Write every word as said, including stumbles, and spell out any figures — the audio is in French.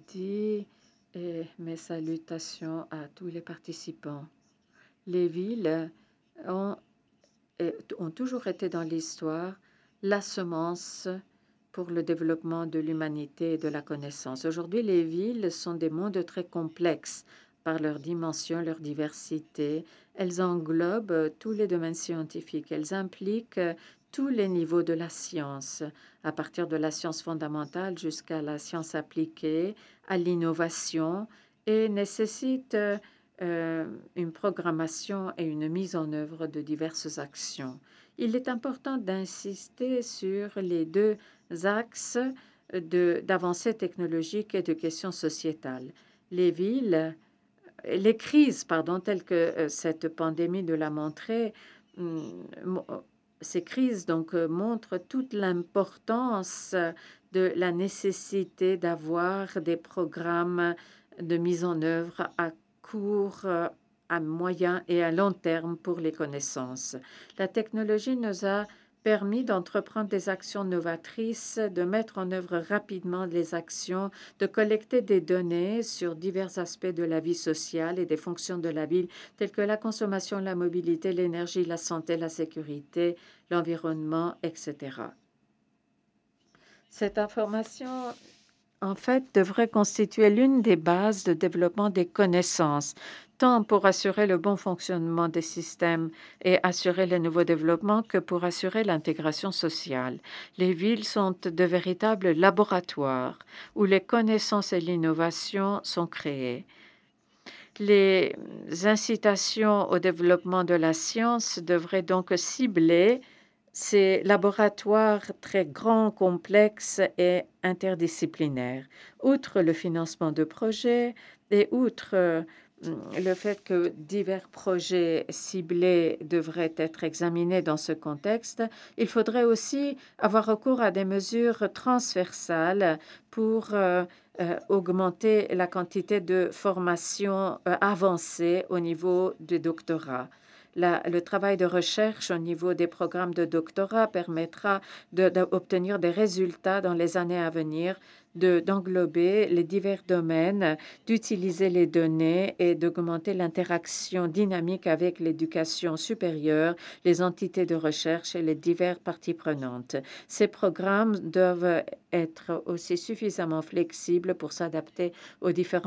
après-midi et mes salutations à tous les participants. Les villes ont, et- ont toujours été dans l'histoire la semence pour le développement de l'humanité et de la connaissance. Aujourd'hui, les villes sont des mondes très complexes par leur dimension, leur diversité. Elles englobent euh, tous les domaines scientifiques. Elles impliquent euh, tous les niveaux de la science, à partir de la science fondamentale jusqu'à la science appliquée, à l'innovation, et nécessitent euh, euh, une programmation et une mise en œuvre de diverses actions. Il est important d'insister sur les deux axes de- d'avancées technologiques et de questions sociétales. Les villes, les crises, pardon, telles que euh, cette pandémie de l'a montré, hum, mo- ces crises donc euh, montrent toute l'importance de la nécessité d'avoir des programmes de mise en œuvre à court, euh, à moyen et à long terme pour les connaissances. La technologie nous a permis d'entreprendre des actions novatrices, de mettre en œuvre rapidement les actions, de collecter des données sur divers aspects de la vie sociale et des fonctions de la ville, telles que la consommation, la mobilité, l'énergie, la santé, la sécurité, l'environnement, et cetera. Cette information, en fait, devrait constituer l'une des bases de développement des connaissances, tant pour assurer le bon fonctionnement des systèmes et assurer le nouveau développement que pour assurer l'intégration sociale. Les villes sont de véritables laboratoires où les connaissances et l'innovation sont créées. Les incitations au développement de la science devraient donc cibler ces laboratoires très grands, complexes et interdisciplinaires. Outre le financement de projets et outre euh, le fait que divers projets ciblés devraient être examinés dans ce contexte, il faudrait aussi avoir recours à des mesures transversales pour euh, euh, augmenter la quantité de formation euh, avancée au niveau du doctorat. La- le travail de recherche au niveau des programmes de doctorat permettra de- d'obtenir des résultats dans les années à venir, de- d'englober les divers domaines, d'utiliser les données et d'augmenter l'interaction dynamique avec l'éducation supérieure, les entités de recherche et les diverses parties prenantes. Ces programmes doivent être aussi suffisamment flexibles pour s'adapter aux différentes